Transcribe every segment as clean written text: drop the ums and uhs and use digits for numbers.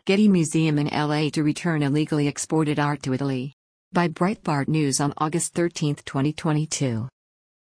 Getty Museum in LA to return illegally exported art to Italy. By Breitbart News on August 13, 2022.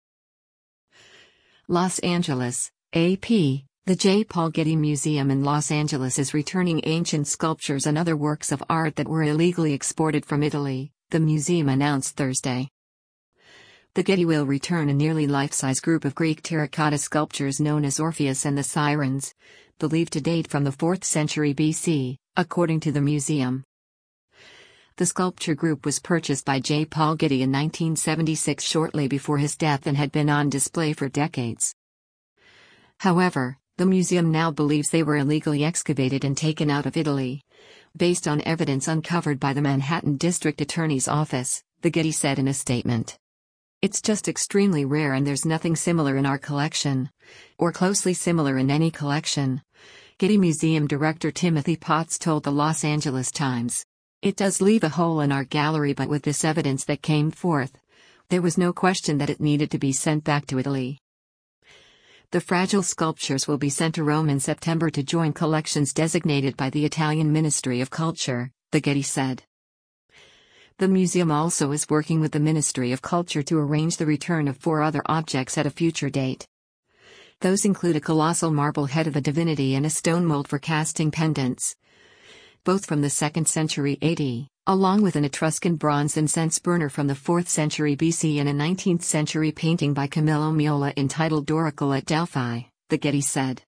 Los Angeles, AP. The J. Paul Getty Museum in Los Angeles is returning ancient sculptures and other works of art that were illegally exported from Italy, the museum announced Thursday. The Getty will return a nearly life-size group of Greek terracotta sculptures known as Orpheus and the Sirens, believed to date from the 4th century BC, according to the museum. The sculpture group was purchased by J. Paul Getty in 1976, shortly before his death, and had been on display for decades. However, the museum now believes they were illegally excavated and taken out of Italy, based on evidence uncovered by the Manhattan District Attorney's Office, the Getty said in a statement. "It's just extremely rare and there's nothing similar in our collection, or closely similar in any collection," Getty Museum Director Timothy Potts told the Los Angeles Times. "It does leave a hole in our gallery, but with this evidence that came forth, there was no question that it needed to be sent back to Italy." The fragile sculptures will be sent to Rome in September to join collections designated by the Italian Ministry of Culture, the Getty said. The museum also is working with the Ministry of Culture to arrange the return of 4 other objects at a future date. Those include a colossal marble head of a divinity and a stone mold for casting pendants, both from the 2nd century AD, along with an Etruscan bronze incense burner from the 4th century BC and a 19th century painting by Camillo Meola entitled Doricole at Delphi, the Getty said.